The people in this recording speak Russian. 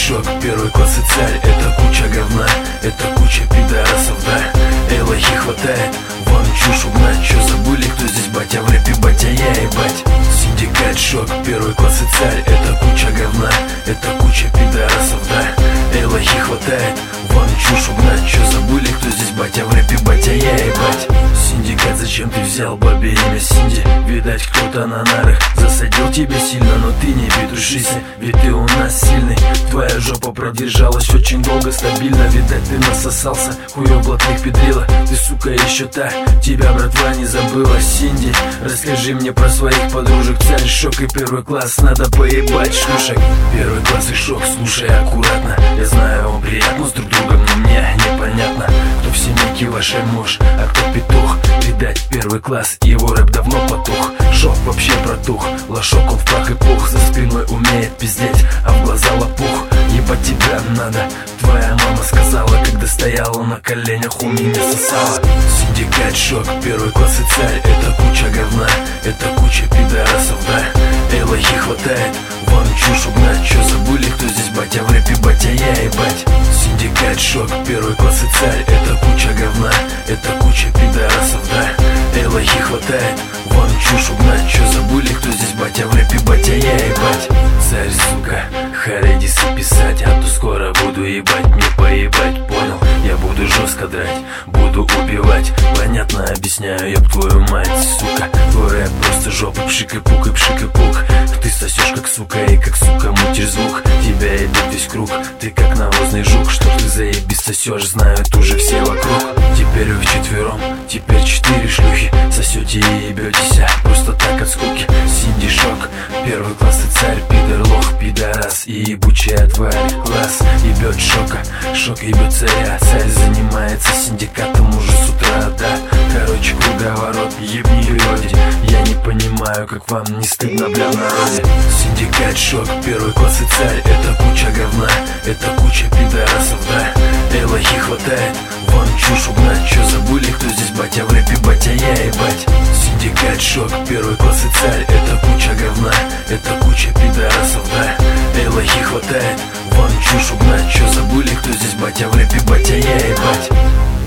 шок, первый класс и царь. Это куча говна, это куча пидорасов, да. Эй, лохи, хватает, вон чушь угнать. Чё забыли, кто здесь батя в рэпе, батя я ебать. Синдикат шок, первый класс и царь. Это куча говна, это куча пидорасов, да. Эй, лохи, хватает, вон чушь угнать. Чё забыли, кто здесь батя в рэпе, батя я ебать. Синдикат, зачем ты взял бабе имя Синди? Видать, кто-то на нарах засадил тебя сильно, но ты не петушися, ведь ты у нас сильный. Твоя жопа продержалась очень долго, стабильно. Видать, ты насосался, хуёв блатных педрила. Ты, сука, еще та, тебя братва не забыла. Синди, расскажи мне про своих подружек. Царь, шок и первый класс, надо поебать шлюшек. Первый класс и шок, слушай аккуратно. Я знаю, вам приятно с друг другом, но мне непонятно, кто в семейке вашей муж, а кто петух. Видать, первый класс, его рэп давно потух. Шок вообще протух, лошок он в прах и пух. За спиной умеет пиздеть, а в глаза лопух. Ебать тебя надо, твоя мама сказала, когда стояла на коленях у меня сосала. Синдикат шок, первый класс и царь. Это куча говна, это куча пидорасов, да. Эй, лохи, хватает, вон чушь угнать. Чё забыли, кто здесь батя в рэпе, батя я ебать. Синдикат шок, первый класс и царь. Это куча говна, это куча пидорасов, да. Эй, лохи, хватает, вон чушь угнать. Чё забыли, кто здесь батя в рэпе, батя я ебать. Царь, сука, харедисы писать, а то скоро буду ебать, мне поебать, понял? Я буду жестко драть, буду убивать. Понятно объясняю, ёб твою мать, сука. Твой рэп просто жопа, пшик и пук, и пшик и пук. Ты сосешь как сука, и как сука мутишь звук. Тебя идет весь круг, ты как навозный жук. Что ты заебись сосешь, знают уже все вокруг. Теперь вы вчетвером, теперь 4 шлюхи. Сосете и ебетесь, просто так от скуки. Синди шок, первый класс и царь. Пидор, лох, пидорас и ебучая тварь. Класс ебет шока, шок ебет царя. Царь занимается синдикатом уже с утра, да. Короче, круговорот, ебни люди. Я не понимаю, как вам не стыдно, бля, в народе. Синдикат шок, первый класс и царь. Это куча говна, это куча пидорасов, да. Эй, лохи, хватает, вон чушь угнать. Чё забыли, кто здесь батя в рэпе, батя я ебать. Синдикат шок, первый класс и царь. Это куча говна, это куча пидорасов, да. Эй, лохи, хватает, вон чушь угнать. Чё забыли, кто здесь батя в рэпе, батя я ебать.